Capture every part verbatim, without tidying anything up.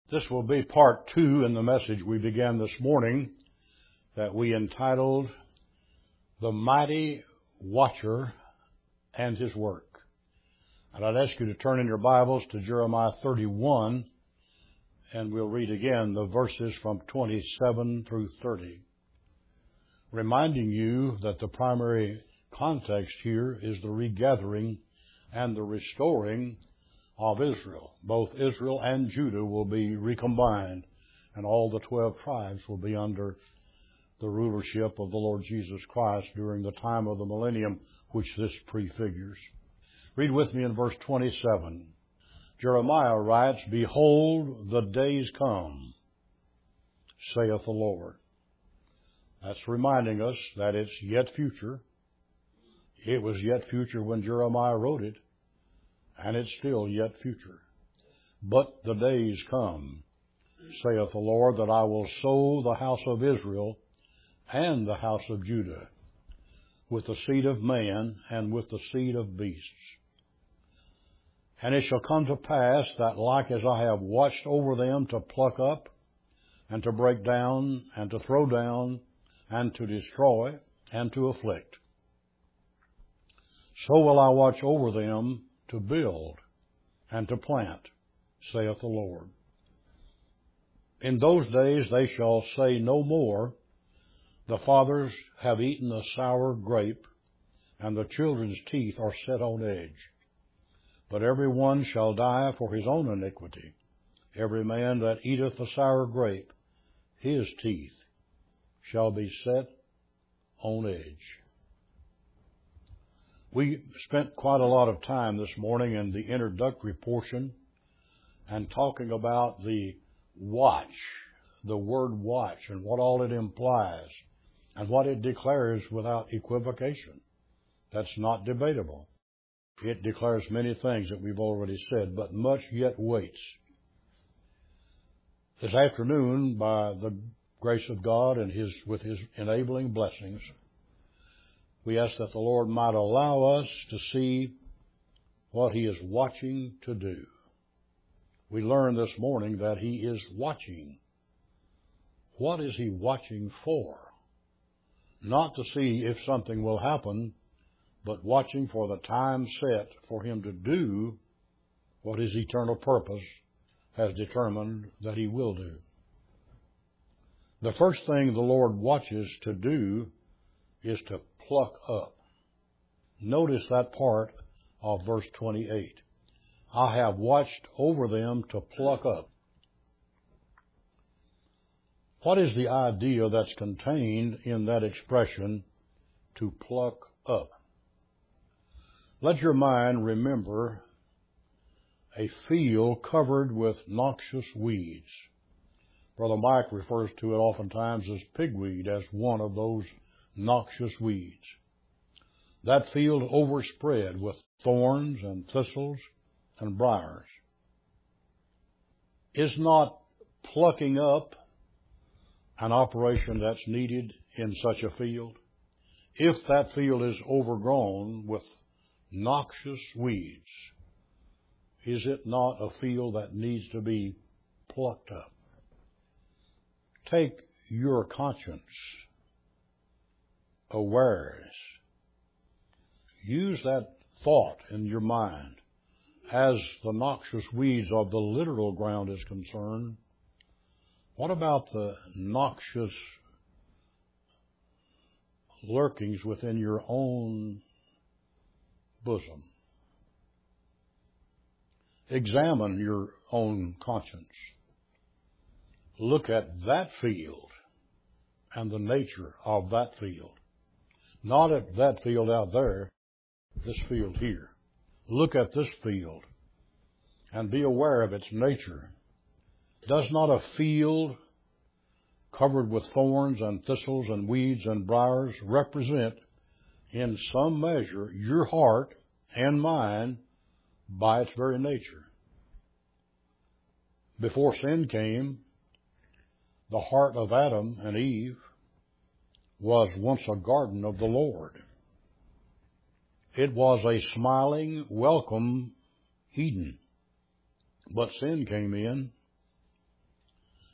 This will be part two in the message we began this morning that we entitled, The Mighty Watcher and His Work. And I'd ask you to turn in your Bibles to Jeremiah thirty-one, and we'll read again the verses from twenty-seven through thirty, reminding you that the primary context here is the regathering and the restoring of Israel. Both Israel and Judah will be recombined, and all the twelve tribes will be under the rulership of the Lord Jesus Christ during the time of the millennium, which this prefigures. Read with me in verse twenty-seven. Jeremiah writes, Behold, the days come, saith the Lord. That's reminding us that it's yet future. It was yet future when Jeremiah wrote it, and it's still yet future. But the days come, saith the Lord, that I will sow the house of Israel and the house of Judah with the seed of man and with the seed of beasts. And it shall come to pass that like as I have watched over them to pluck up and to break down and to throw down and to destroy and to afflict, so will I watch over them to build and to plant, saith the Lord. In those days they shall say no more, The fathers have eaten the sour grape, and the children's teeth are set on edge. But every one shall die for his own iniquity. Every man that eateth the sour grape, his teeth shall be set on edge. We spent quite a lot of time this morning in the introductory portion and talking about the watch, the word watch, and what all it implies and what it declares without equivocation. That's not debatable. It declares many things that we've already said, but much yet waits. This afternoon, by the grace of God and his with His enabling blessings, we ask that the Lord might allow us to see what He is watching to do. We learned this morning that He is watching. What is He watching for? Not to see if something will happen, but watching for the time set for Him to do what His eternal purpose has determined that He will do. The first thing the Lord watches to do is to pluck up. Notice that part of verse twenty-eight. I have watched over them to pluck up. What is the idea that's contained in that expression, to pluck up? Let your mind remember a field covered with noxious weeds. Brother Mike refers to it oftentimes as pigweed, as one of those noxious weeds. That field overspread with thorns and thistles and briars. Is not plucking up an operation that's needed in such a field? If that field is overgrown with noxious weeds, is it not a field that needs to be plucked up? Take your conscience awareness. Use that thought in your mind as the noxious weeds of the literal ground is concerned. What about the noxious lurkings within your own bosom? Examine your own conscience. Look at that field and the nature of that field. Not at that field out there, this field here. Look at this field and be aware of its nature. Does not a field covered with thorns and thistles and weeds and briars represent in some measure your heart and mine by its very nature? Before sin came, the heart of Adam and Eve was once a garden of the Lord. It was a smiling, welcome Eden. But sin came in,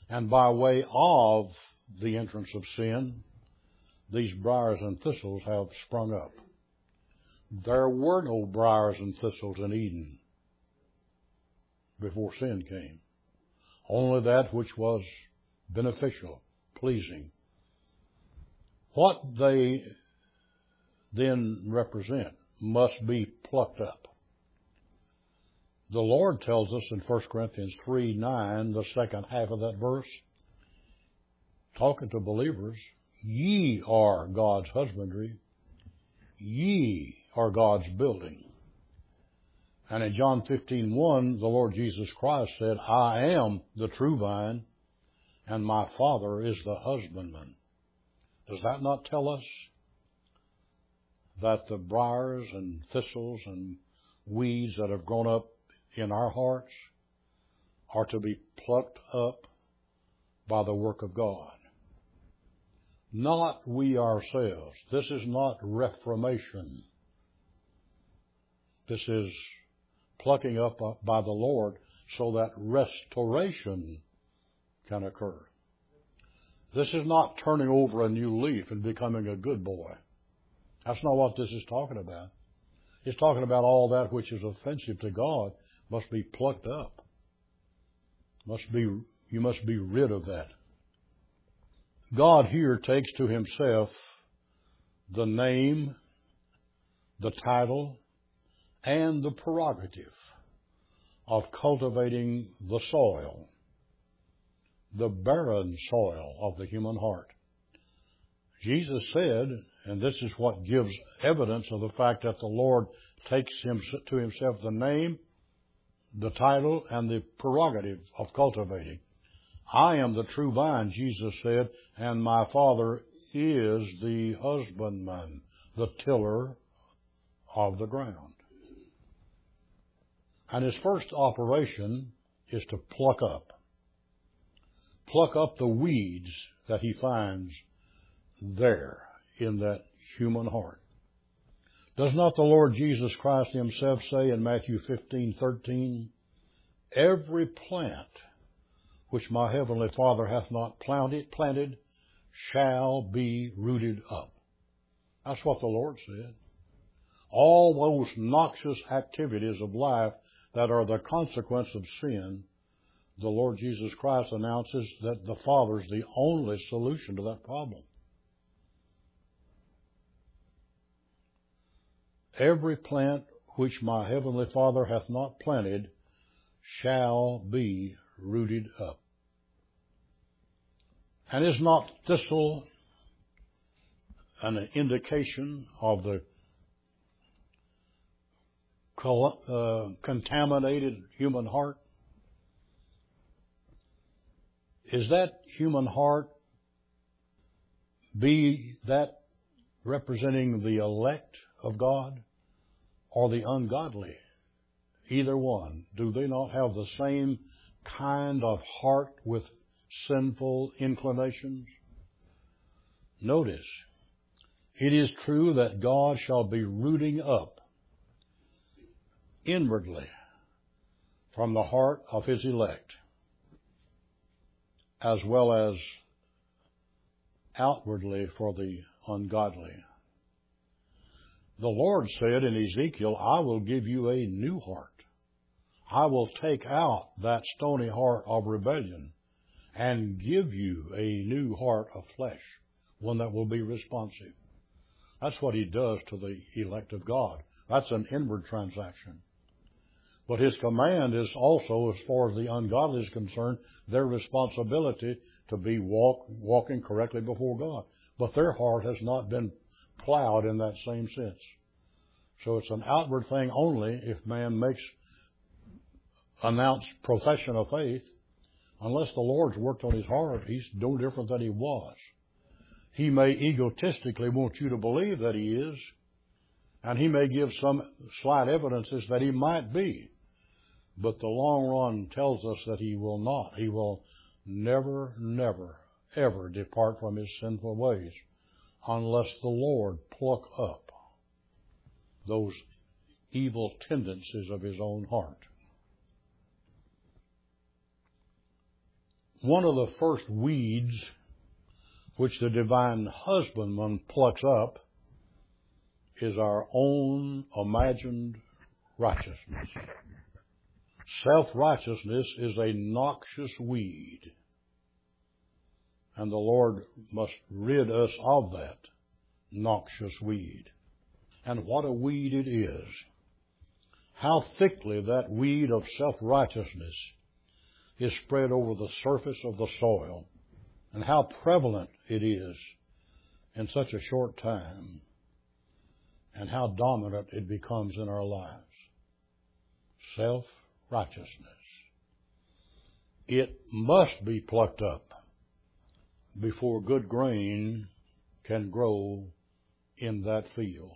And by way of the entrance of sin, these briars and thistles have sprung up. There were no briars and thistles in Eden before sin came. Only that which was beneficial, pleasing. What they then represent must be plucked up. The Lord tells us in First Corinthians three nine, the second half of that verse, talking to believers, ye are God's husbandry, ye are God's building. And in John fifteen one, the Lord Jesus Christ said, I am the true vine, and my Father is the husbandman. Does that not tell us that the briars and thistles and weeds that have grown up in our hearts are to be plucked up by the work of God? Not we ourselves. This is not reformation. This is plucking up by the Lord so that restoration can occur. This is not turning over a new leaf and becoming a good boy. That's not what this is talking about. It's talking about all that which is offensive to God must be plucked up. Must be, you must be rid of that. God here takes to himself the name, the title, and the prerogative of cultivating the soil, the barren soil of the human heart. Jesus said, and this is what gives evidence of the fact that the Lord takes him to himself the name, the title, and the prerogative of cultivating. I am the true vine, Jesus said, and my Father is the husbandman, the tiller of the ground. And his first operation is to pluck up. Pluck up the weeds that he finds there in that human heart. Does not the Lord Jesus Christ himself say in Matthew fifteen thirteen, every plant which my heavenly Father hath not planted, planted shall be rooted up. That's what the Lord said. All those noxious activities of life that are the consequence of sin, the Lord Jesus Christ announces that the Father is the only solution to that problem. Every plant which my heavenly Father hath not planted shall be rooted up. And is not thistle an indication of the uh, contaminated human heart? Is that human heart, be that representing the elect of God or the ungodly? Either one. Do they not have the same kind of heart with sinful inclinations? Notice, it is true that God shall be rooting up inwardly from the heart of his elect, as well as outwardly for the ungodly. The Lord said in Ezekiel, I will give you a new heart. I will take out that stony heart of rebellion and give you a new heart of flesh, one that will be responsive. That's what he does to the elect of God. That's an inward transaction. But his command is also, as far as the ungodly is concerned, their responsibility to be walk, walking correctly before God. But their heart has not been plowed in that same sense. So it's an outward thing only if man makes announced profession of faith. Unless the Lord's worked on his heart, he's no different than he was. He may egotistically want you to believe that he is, and he may give some slight evidences that he might be. But the long run tells us that he will not. He will never, never, ever depart from his sinful ways unless the Lord pluck up those evil tendencies of his own heart. One of the first weeds which the divine husbandman plucks up is our own imagined righteousness. Self-righteousness is a noxious weed, and the Lord must rid us of that noxious weed. And what a weed it is. How thickly that weed of self-righteousness is spread over the surface of the soil, and how prevalent it is in such a short time, and how dominant it becomes in our lives. Self-righteousness. It must be plucked up before good grain can grow in that field.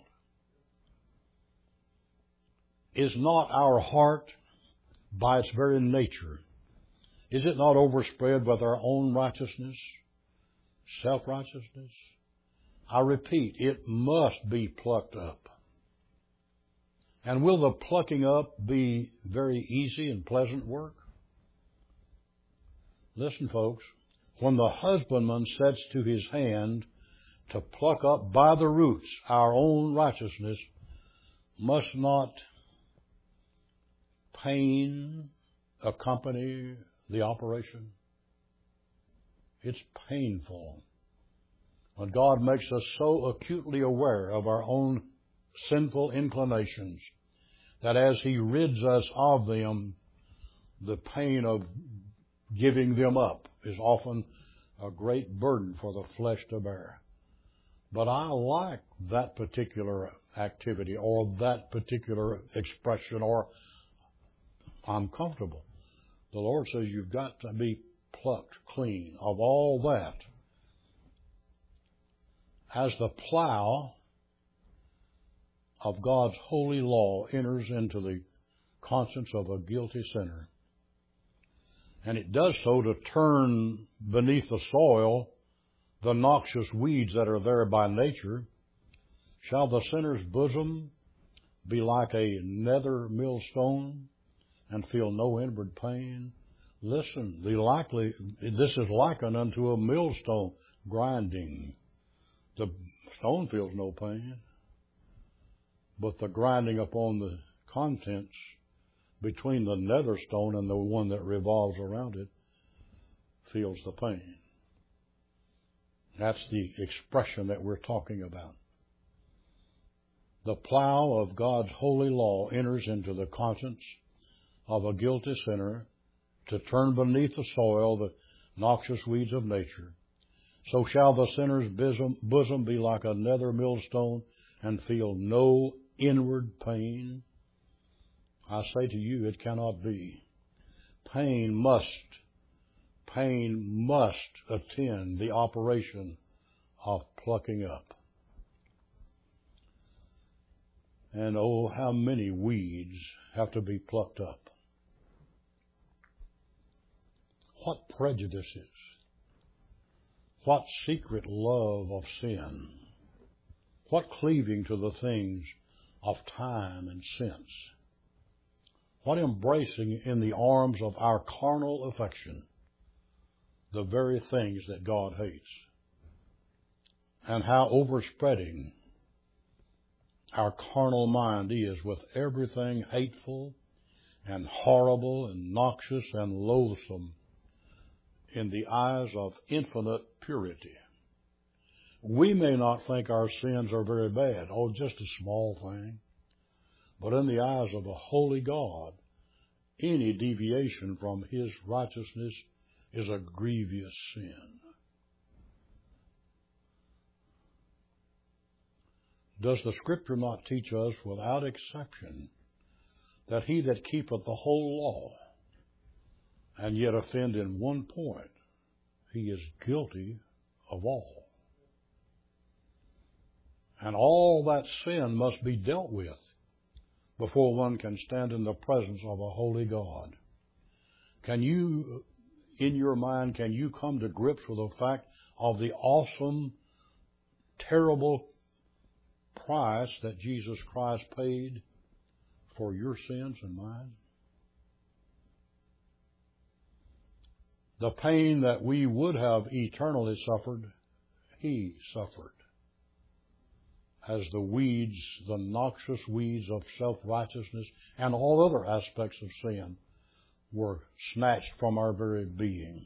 Is not our heart, by its very nature, is it not overspread with our own righteousness, self-righteousness? I repeat, it must be plucked up. And will the plucking up be very easy and pleasant work? Listen, folks, when the husbandman sets to his hand to pluck up by the roots our own righteousness, must not pain accompany the operation? It's painful when God makes us so acutely aware of our own sinful inclinations that as He rids us of them, the pain of giving them up is often a great burden for the flesh to bear. But I like that particular activity or that particular expression, or I'm comfortable. The Lord says you've got to be plucked clean of all that. As the plow of God's holy law enters into the conscience of a guilty sinner, and it does so to turn beneath the soil the noxious weeds that are there by nature, shall the sinner's bosom be like a nether millstone and feel no inward pain? Listen, the likely, this is likened unto a millstone grinding. The stone feels no pain, but the grinding upon the contents between the nether stone and the one that revolves around it feels the pain. That's the expression that we're talking about. The plow of God's holy law enters into the conscience of a guilty sinner to turn beneath the soil the noxious weeds of nature. So shall the sinner's bosom, bosom be like a nether millstone and feel no inward pain. I say to you, it cannot be. Pain must, pain must attend the operation of plucking up. And oh, how many weeds have to be plucked up. What prejudices, what secret love of sin, what cleaving to the things of time and sense, what embracing in the arms of our carnal affection the very things that God hates, and how overspreading our carnal mind is with everything hateful and horrible and noxious and loathsome in the eyes of infinite purity. We may not think our sins are very bad, oh, just a small thing, but in the eyes of a holy God, any deviation from His righteousness is a grievous sin. Does the Scripture not teach us without exception that he that keepeth the whole law and yet offend in one point, he is guilty of all? And all that sin must be dealt with before one can stand in the presence of a holy God. Can you, in your mind, can you come to grips with the fact of the awesome, terrible price that Jesus Christ paid for your sins and mine? The pain that we would have eternally suffered, He suffered. As the weeds, the noxious weeds of self-righteousness and all other aspects of sin were snatched from our very being.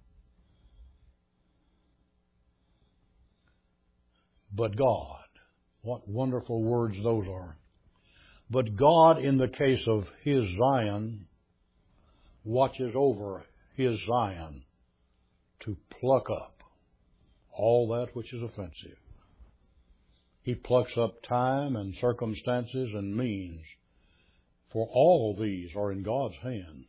But God, what wonderful words those are. But God, in the case of His Zion, watches over His Zion to pluck up all that which is offensive. He plucks up time and circumstances and means, for all these are in God's hands.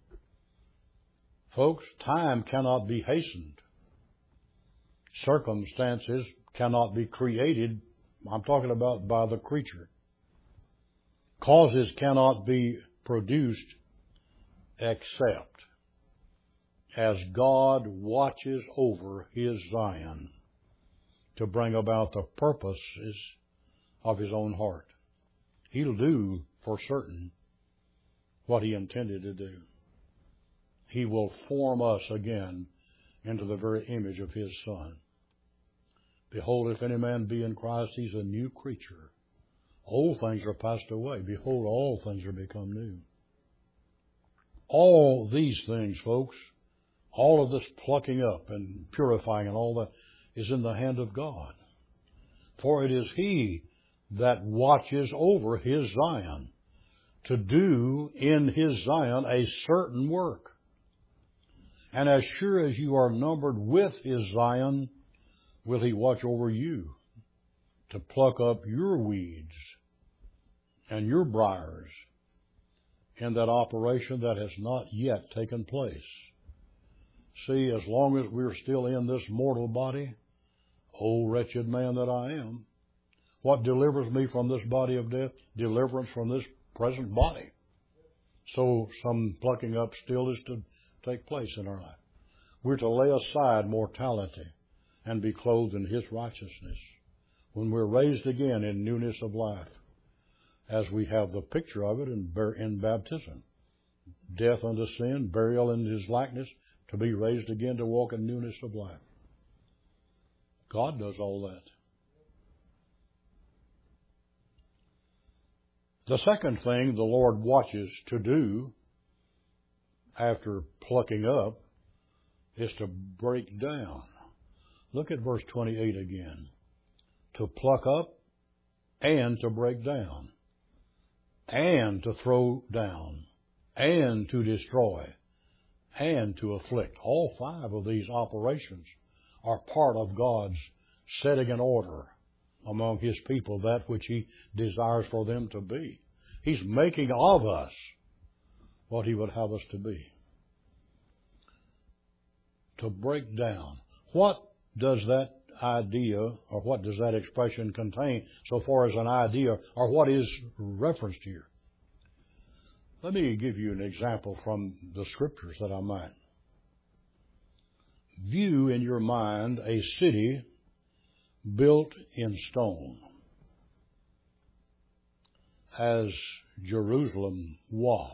Folks, time cannot be hastened. Circumstances cannot be created. I'm talking about by the creature. Causes cannot be produced except as God watches over His Zion to bring about the purposes of His own heart. He'll do for certain what He intended to do. He will form us again into the very image of His Son. Behold, if any man be in Christ, he's a new creature. Old things are passed away. Behold, all things are become new. All these things, folks, all of this plucking up and purifying and all that is in the hand of God. For it is He that watches over His Zion to do in His Zion a certain work. And as sure as you are numbered with His Zion, will He watch over you to pluck up your weeds and your briars in that operation that has not yet taken place. See, as long as we're still in this mortal body, O wretched man that I am, what delivers me from this body of death? Deliverance from this present body. So some plucking up still is to take place in our life. We're to lay aside mortality and be clothed in His righteousness when we're raised again in newness of life, as we have the picture of it in, in baptism. Death unto sin, burial in His likeness, to be raised again to walk in newness of life. God does all that. The second thing the Lord watches to do after plucking up is to break down. Look at verse twenty-eight again. To pluck up and to break down and to throw down and to destroy and to afflict. All five of these operations are part of God's setting in order among His people that which He desires for them to be. He's making of us what He would have us to be. To break down. What does that idea, or what does that expression contain so far as an idea, or what is referenced here? Let me give you an example from the Scriptures that I might. View in your mind a city built in stone, as Jerusalem was.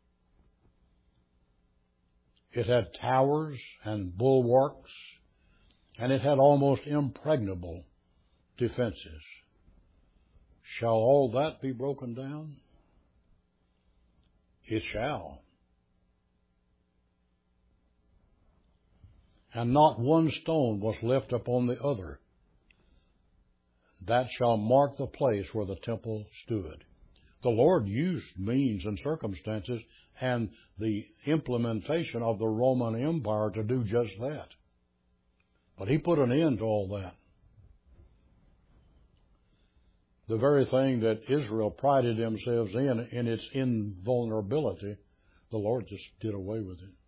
It had towers and bulwarks, and it had almost impregnable defenses. Shall all that be broken down? It shall. And not one stone was left upon the other. That shall mark the place where the temple stood. The Lord used means and circumstances and the implementation of the Roman Empire to do just that. But He put an end to all that. The very thing that Israel prided themselves in, in its invulnerability, the Lord just did away with it.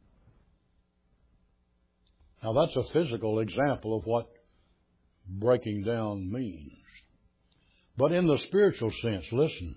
Now that's a physical example of what breaking down means. But in the spiritual sense, listen,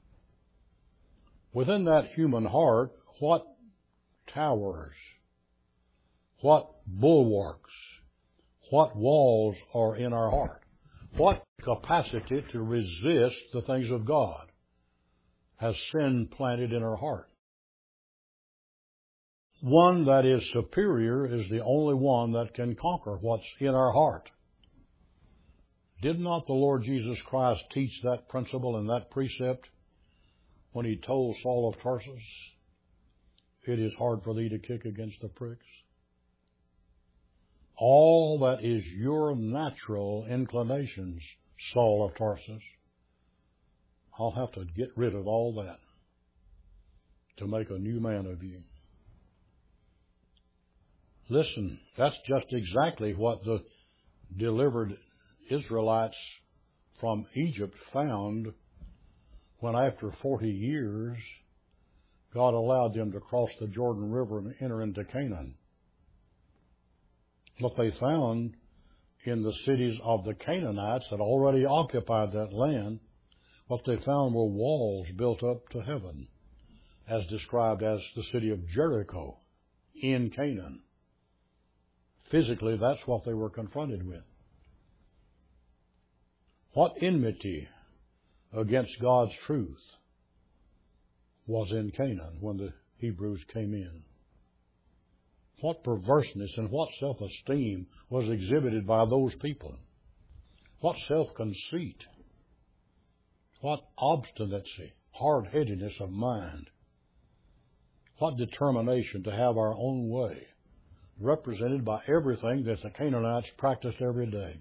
within that human heart, what towers, what bulwarks, what walls are in our heart? What capacity to resist the things of God has sin planted in our heart? one that is superior is the only one that can conquer what's in our heart. Did not the Lord Jesus Christ teach that principle and that precept when he told Saul of Tarsus, "It is hard for thee to kick against the pricks"? All that is your natural inclinations, Saul of Tarsus, I'll have to get rid of all that to make a new man of you. Listen, that's just exactly what the delivered Israelites from Egypt found when after forty years God allowed them to cross the Jordan River and enter into Canaan. What they found in the cities of the Canaanites that already occupied that land, what they found were walls built up to heaven, as described as the city of Jericho in Canaan. Physically, that's what they were confronted with. What enmity against God's truth was in Canaan when the Hebrews came in? What perverseness and what self-esteem was exhibited by those people? What self-conceit? What obstinacy, hard-headedness of mind? What determination to have our own way, represented by everything that the Canaanites practiced every day?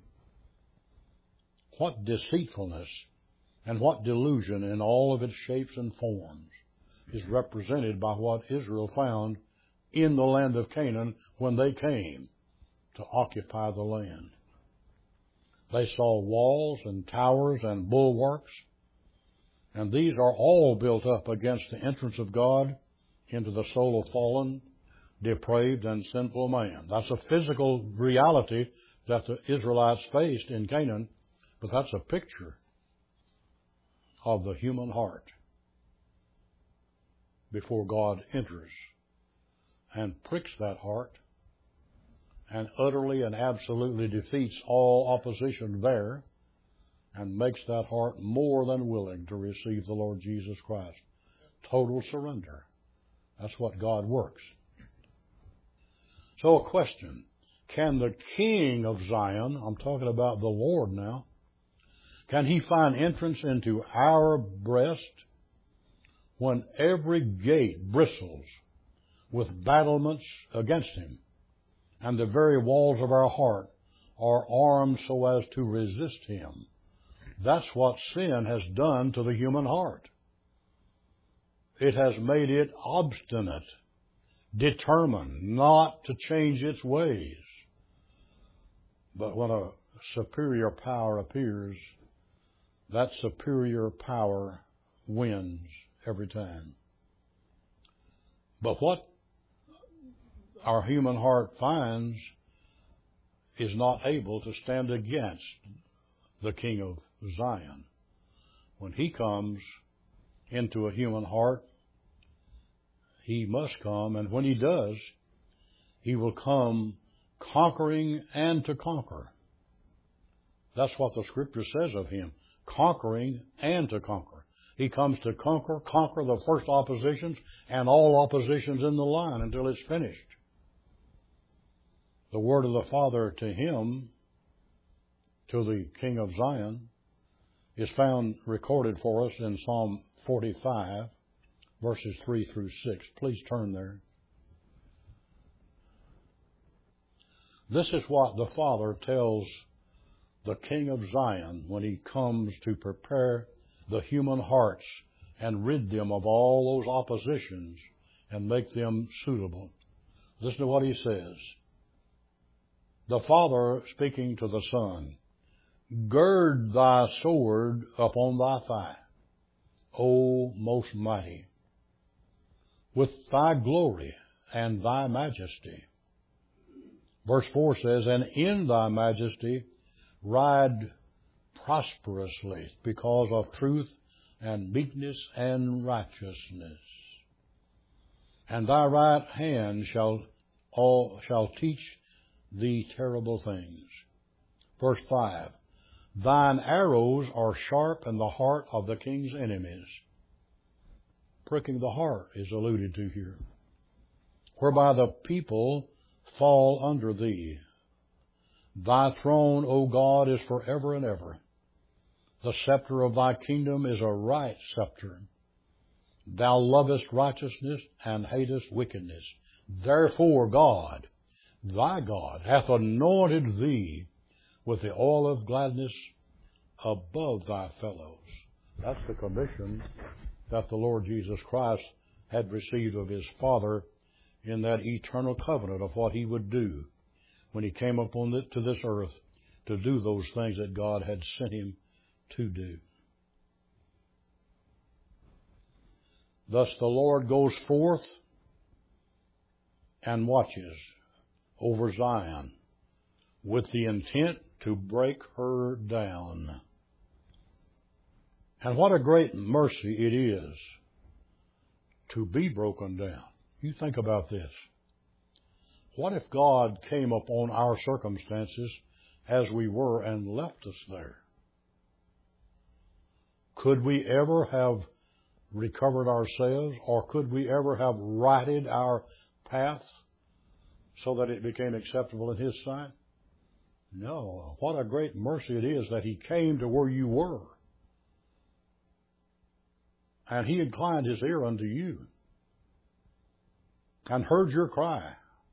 What deceitfulness and what delusion in all of its shapes and forms is represented by what Israel found in the land of Canaan when they came to occupy the land. They saw walls and towers and bulwarks, and these are all built up against the entrance of God into the soul of fallen, depraved, and sinful man. That's a physical reality that the Israelites faced in Canaan, but that's a picture of the human heart before God enters and pricks that heart and utterly and absolutely defeats all opposition there and makes that heart more than willing to receive the Lord Jesus Christ. Total surrender. That's what God works. So a question, can the King of Zion, I'm talking about the Lord now, can he find entrance into our breast when every gate bristles with battlements against him, and the very walls of our heart are armed so as to resist him? That's what sin has done to the human heart. It has made it obstinate, determined not to change its ways. But when a superior power appears, that superior power wins every time. But what our human heart finds is not able to stand against the King of Zion. When he comes into a human heart, he must come, and when he does, he will come conquering and to conquer. That's what the Scripture says of him, conquering and to conquer. He comes to conquer, conquer the first oppositions and all oppositions in the line until it's finished. The word of the Father to him, to the King of Zion, is found recorded for us in Psalm forty-five, verses three through six. Please turn there. This is what the Father tells the King of Zion when he comes to prepare the human hearts and rid them of all those oppositions and make them suitable. Listen to what he says. The Father speaking to the Son, "Gird thy sword upon thy thigh, O most mighty, with thy glory and thy majesty." Verse four says, "And in thy majesty ride prosperously because of truth and meekness and righteousness. And thy right hand shall all shall teach thee terrible things." Verse five, "Thine arrows are sharp in the heart of the king's enemies." Pricking the heart is alluded to here. whereby the people fall under thee. Thy throne, O God, is forever and ever. The scepter of thy kingdom is a right scepter. Thou lovest righteousness and hatest wickedness. Therefore God, thy God, hath anointed thee with the oil of gladness above thy fellows. That's the commission that the Lord Jesus Christ had received of his Father in that eternal covenant of what he would do when he came upon the, to this earth to do those things that God had sent him to do. Thus the Lord goes forth and watches over Zion with the intent to break her down. And what a great mercy it is to be broken down. You think about this. What if God came upon our circumstances as we were and left us there? Could we ever have recovered ourselves, or could we ever have righted our path so that it became acceptable in his sight? No. What a great mercy it is that he came to where you were. And he inclined his ear unto you and heard your cry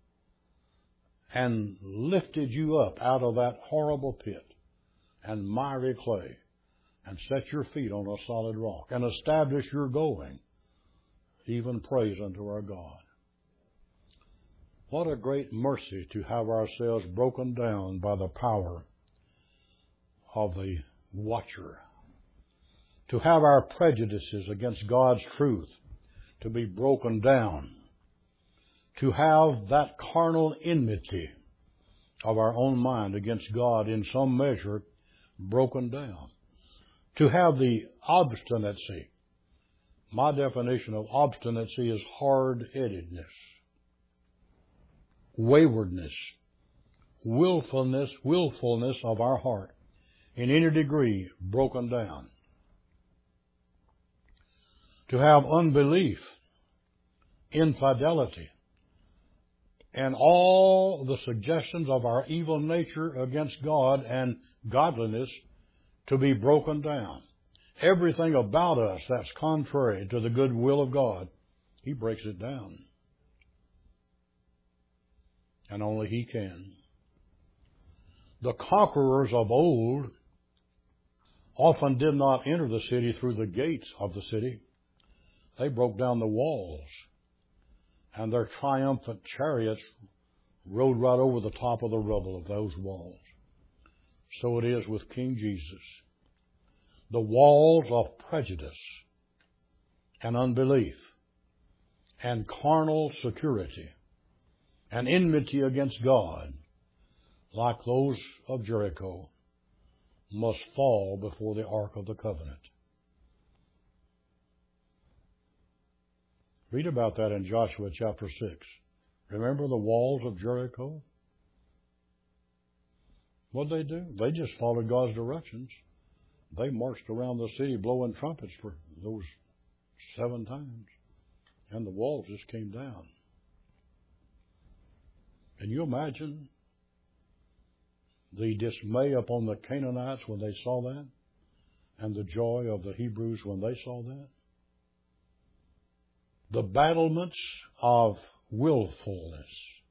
and lifted you up out of that horrible pit and miry clay and set your feet on a solid rock and established your going. Even praise unto our God. What a great mercy to have ourselves broken down by the power of the watcher. To have our prejudices against God's truth to be broken down. To have that carnal enmity of our own mind against God in some measure broken down. To have the obstinacy. My definition of obstinacy is hard-headedness, waywardness, willfulness, willfulness of our heart in any degree broken down. To have unbelief, infidelity, and all the suggestions of our evil nature against God and godliness to be broken down. Everything about us that's contrary to the good will of God, he breaks it down. And only he can. The conquerors of old often did not enter the city through the gates of the city. They broke down the walls, and their triumphant chariots rode right over the top of the rubble of those walls. So it is with King Jesus. The walls of prejudice and unbelief and carnal security and enmity against God, like those of Jericho, must fall before the Ark of the Covenant. Read about that in Joshua chapter six. Remember the walls of Jericho? What did they do? They just followed God's directions. They marched around the city blowing trumpets for those seven times. And the walls just came down. Can you imagine the dismay upon the Canaanites when they saw that? And the joy of the Hebrews when they saw that? The battlements of willfulness.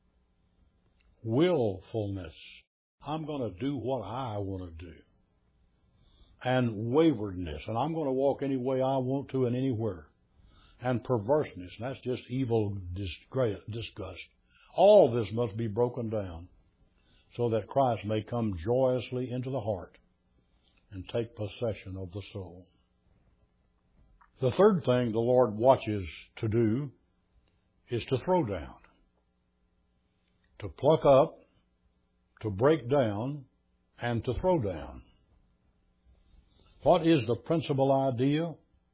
Willfulness. I'm going to do what I want to do. And waywardness. And I'm going to walk any way I want to and anywhere. And perverseness. And that's just evil disgust. All this must be broken down so that Christ may come joyously into the heart and take possession of the soul. The third thing the Lord watches to do is to throw down, to pluck up, to break down, and to throw down. What is the principal idea?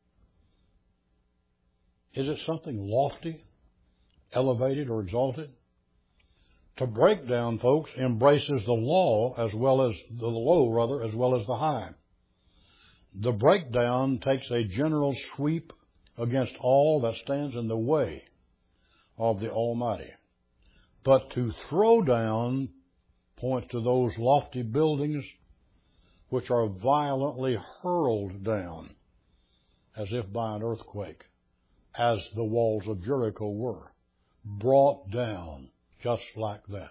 Is it something lofty, elevated, or exalted? To break down, folks, embraces the law as well as the low, rather, as well as the high. The breakdown takes a general sweep against all that stands in the way of the Almighty. But to throw down points to those lofty buildings which are violently hurled down as if by an earthquake, as the walls of Jericho were, brought down just like that.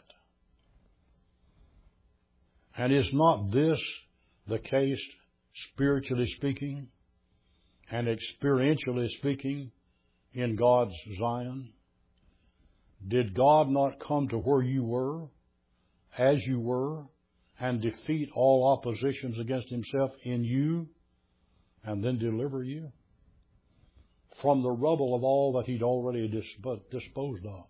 And is not this the case, spiritually speaking and experientially speaking, in God's Zion? Did God not come to where you were, as you were, and defeat all oppositions against himself in you, and then deliver you from the rubble of all that he'd already disposed of?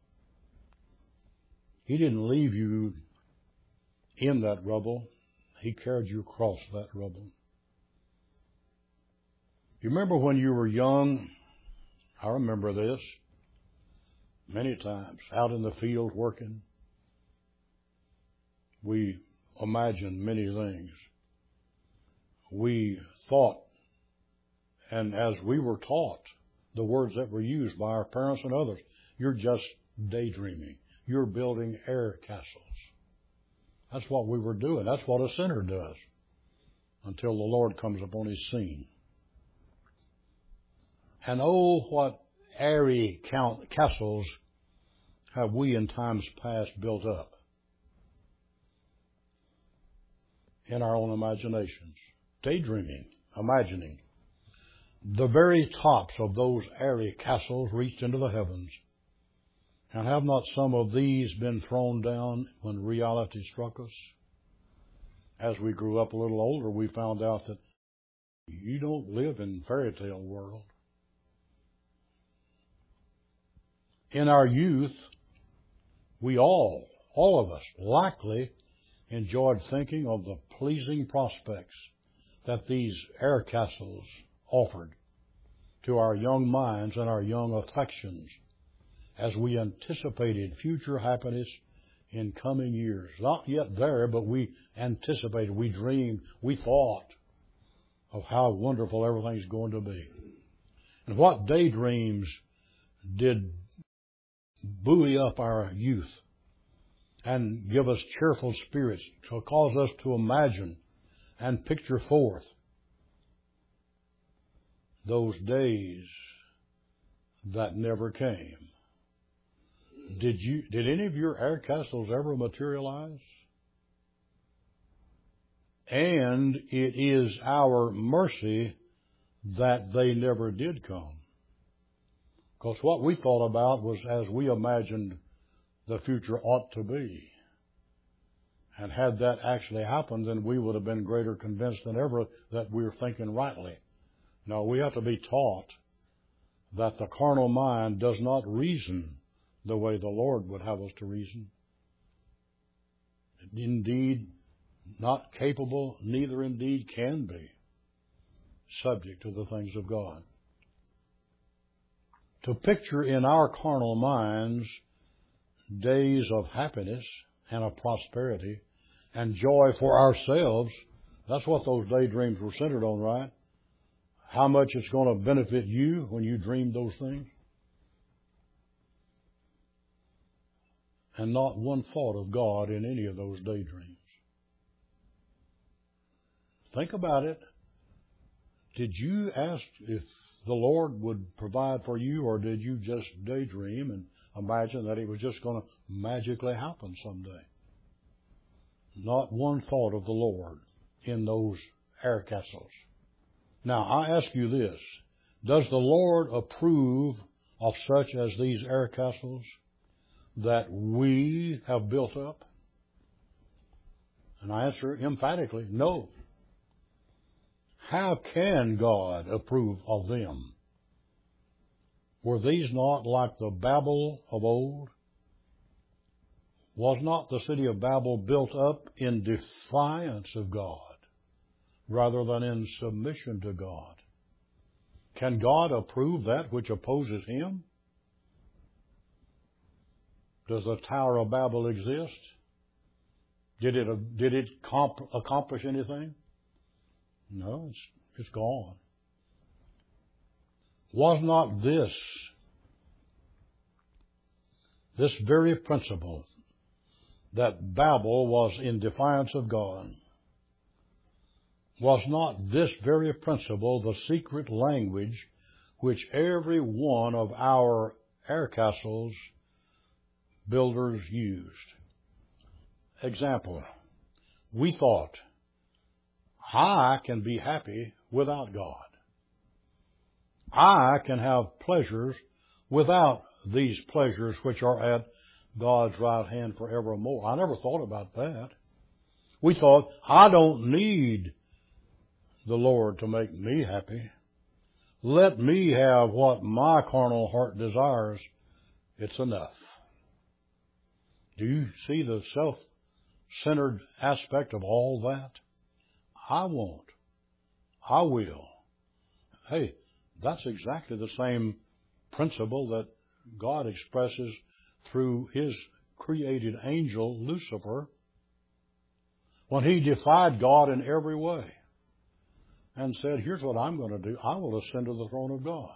He didn't leave you in that rubble. He carried you across that rubble. You remember when you were young? I remember this many times, out in the field working. We imagined many things. We thought, and as we were taught, the words that were used by our parents and others, you're just daydreaming. You're building air castles. That's what we were doing. That's what a sinner does until the Lord comes upon his scene. And oh, what airy castles have we in times past built up in our own imaginations, daydreaming, imagining. The very tops of those airy castles reached into the heavens. And have not some of these been thrown down when reality struck us? As we grew up a little older, we found out that you don't live in fairy tale world. In our youth, we all, all of us, likely enjoyed thinking of the pleasing prospects that these air castles offered to our young minds and our young affections as we anticipated future happiness in coming years. Not yet there, but we anticipated, we dreamed, we thought of how wonderful everything's going to be. And what daydreams did buoy up our youth and give us cheerful spirits to cause us to imagine and picture forth those days that never came. Did you, did any of your air castles ever materialize? And it is our mercy that they never did come. Because what we thought about was as we imagined the future ought to be. And had that actually happened, then we would have been greater convinced than ever that we were thinking rightly. No, we have to be taught that the carnal mind does not reason the way the Lord would have us to reason. Indeed, not capable, neither indeed can be subject to the things of God. To picture in our carnal minds days of happiness and of prosperity and joy for ourselves, that's what those daydreams were centered on, right? How much it's going to benefit you when you dream those things. And not one thought of God in any of those daydreams. Think about it. Did you ask if the Lord would provide for you, or did you just daydream and imagine that it was just going to magically happen someday? Not one thought of the Lord in those air castles. Now, I ask you this. Does the Lord approve of such as these air castles that we have built up? And I answer emphatically, no. How can God approve of them? Were these not like the Babel of old? Was not the city of Babel built up in defiance of God rather than in submission to God? Can God approve that which opposes Him? Does the Tower of Babel exist? Did it, did it comp- accomplish anything? No, it's, it's gone. Was not this this very principle, that Babel was in defiance of God, was not this very principle the secret language which every one of our air castles builders used? Example, we thought, I can be happy without God. I can have pleasures without these pleasures which are at God's right hand forevermore. I never thought about that. We thought, I don't need the Lord to make me happy. Let me have what my carnal heart desires. It's enough. Do you see the self-centered aspect of all that? I won't. I will. Hey, that's exactly the same principle that God expresses through His created angel, Lucifer, when he defied God in every way and said, here's what I'm going to do. I will ascend to the throne of God.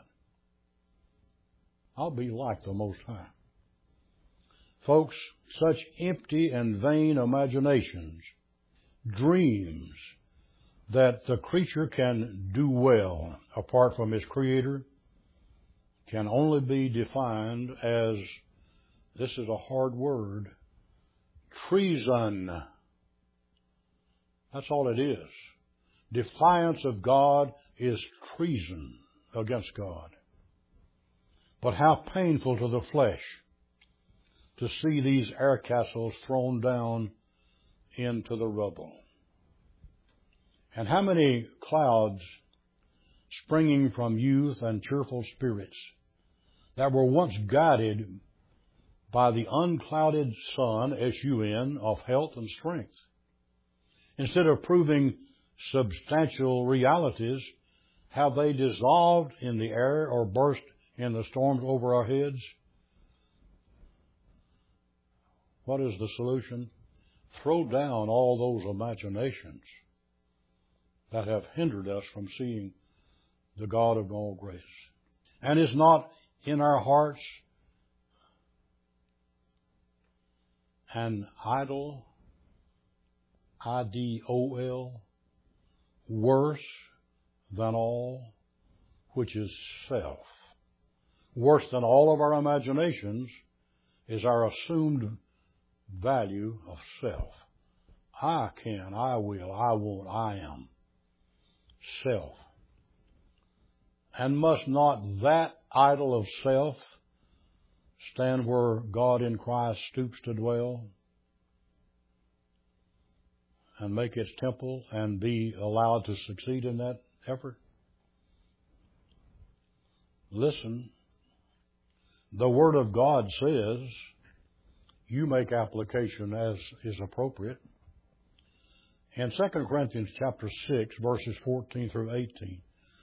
I'll be like the Most High. Folks, such empty and vain imaginations, dreams that the creature can do well apart from his Creator, can only be defined as, this is a hard word, treason. That's all it is. Defiance of God is treason against God. But how painful to the flesh to see these air castles thrown down into the rubble. And how many clouds springing from youth and cheerful spirits that were once guided by the unclouded sun, S U N, of health and strength, instead of proving substantial realities, have they dissolved in the air or burst in the storms over our heads? What is the solution? Throw down all those imaginations that have hindered us from seeing the God of all grace. And is not in our hearts an idol, I D O L, worse than all, which is self. Worse than all of our imaginations is our assumed value of self. I can, I will, I won't, I am. Self. And must not that idol of self stand where God in Christ stoops to dwell and make its temple and be allowed to succeed in that effort? Listen, the Word of God says, you make application as is appropriate. In Second Corinthians chapter six, verses fourteen through eighteen,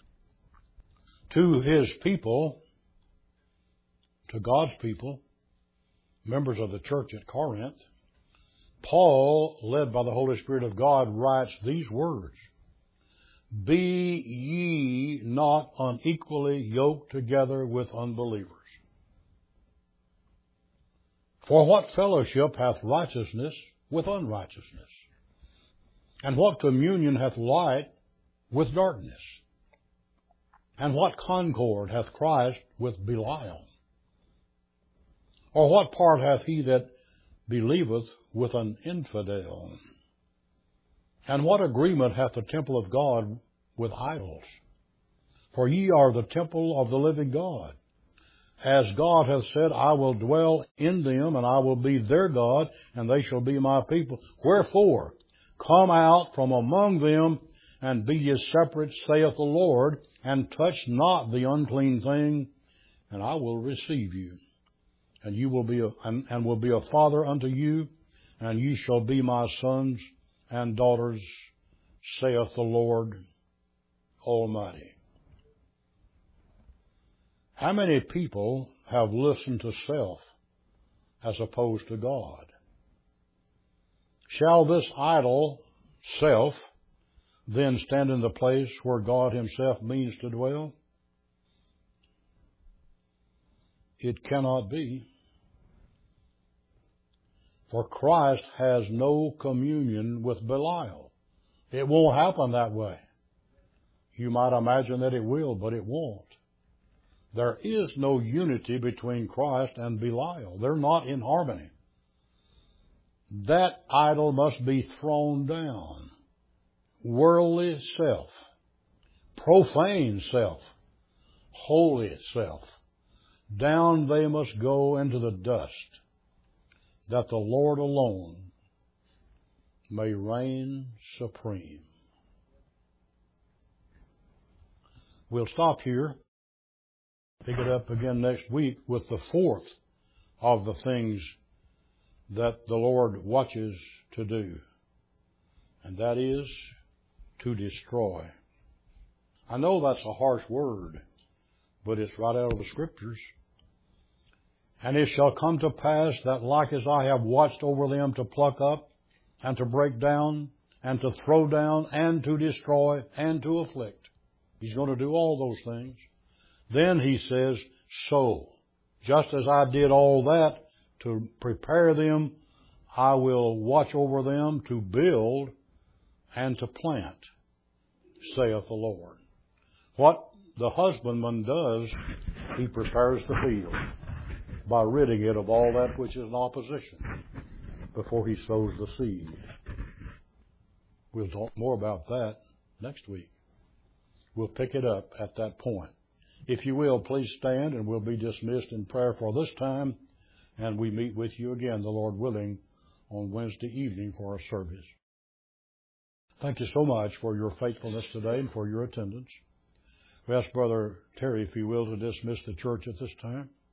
to His people, to God's people, members of the church at Corinth, Paul, led by the Holy Spirit of God, writes these words, be ye not unequally yoked together with unbelievers. For what fellowship hath righteousness with unrighteousness? And what communion hath light with darkness? And what concord hath Christ with Belial? Or what part hath he that believeth with an infidel? And what agreement hath the temple of God with idols? For ye are the temple of the living God. As God hath said, I will dwell in them, and I will be their God, and they shall be my people. Wherefore, come out from among them, and be ye separate, saith the Lord, and touch not the unclean thing, and I will receive you. And you will be a, and, and will be a father unto you, and ye shall be my sons and daughters, saith the Lord Almighty. How many people have listened to self as opposed to God? Shall this idol, self, then stand in the place where God Himself means to dwell? It cannot be. For Christ has no communion with Belial. It won't happen that way. You might imagine that it will, but it won't. There is no unity between Christ and Belial. They're not in harmony. That idol must be thrown down. Worldly self, profane self, holy self, down they must go into the dust, that the Lord alone may reign supreme. We'll stop here, pick it up again next week with the fourth of the things that the Lord watches to do, and that is to destroy. I know that's a harsh word, but it's right out of the Scriptures. And it shall come to pass that like as I have watched over them to pluck up and to break down and to throw down and to destroy and to afflict. He's going to do all those things. Then he says, so, just as I did all that to prepare them, I will watch over them to build and to plant, saith the Lord. What the husbandman does, he prepares the field by ridding it of all that which is in opposition before he sows the seed. We'll talk more about that next week. We'll pick it up at that point. If you will, please stand, and we'll be dismissed in prayer for this time, and we meet with you again, the Lord willing, on Wednesday evening for our service. Thank you so much for your faithfulness today and for your attendance. We ask Brother Terry, if he will, to dismiss the church at this time.